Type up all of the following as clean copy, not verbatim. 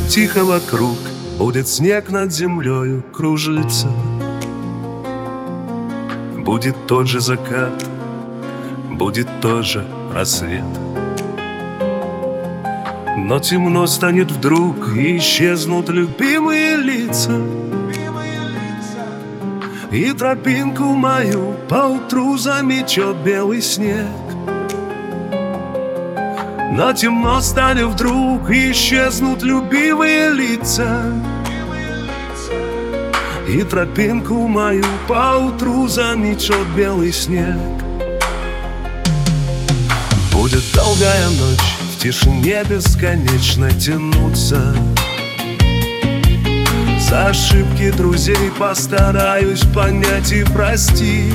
тихо вокруг, будет снег над землею кружиться. Будет тот же закат, будет тот же рассвет. Но темно станет вдруг, и исчезнут любимые лица. И тропинку мою поутру заметет белый снег. Но темно станет вдруг, и исчезнут любимые лица. И тропинку мою поутру заметет белый снег. Будет долгая ночь, в тишине бесконечно тянуться. За ошибки друзей постараюсь понять и простить.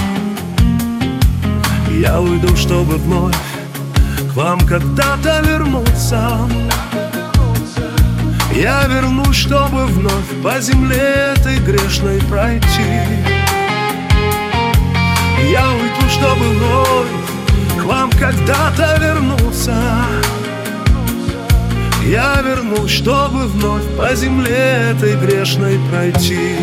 Я уйду, чтобы вновь к вам когда-то вернуться. Я вернусь, чтобы вновь по земле этой грешной пройти. Я уйду, чтобы вновь к вам когда-то вернуться. Я вернусь, чтобы вновь по земле этой грешной пройти.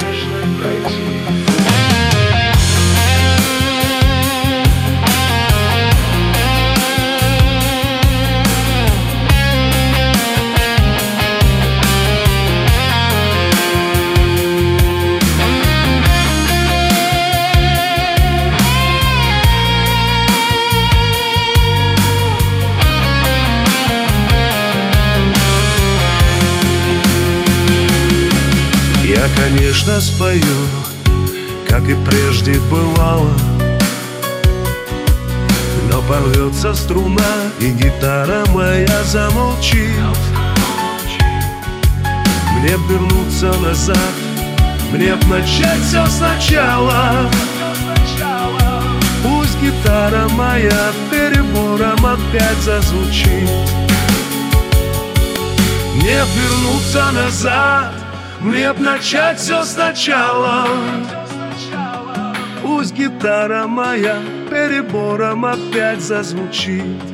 Я, конечно, спою, как и прежде бывало, но порвется струна, и гитара моя замолчит. Мне б вернуться назад, мне б начать все сначала. Пусть гитара моя перебором опять зазвучит. Мне б вернуться назад, мне б начать все сначала. Пусть гитара моя перебором опять зазвучит.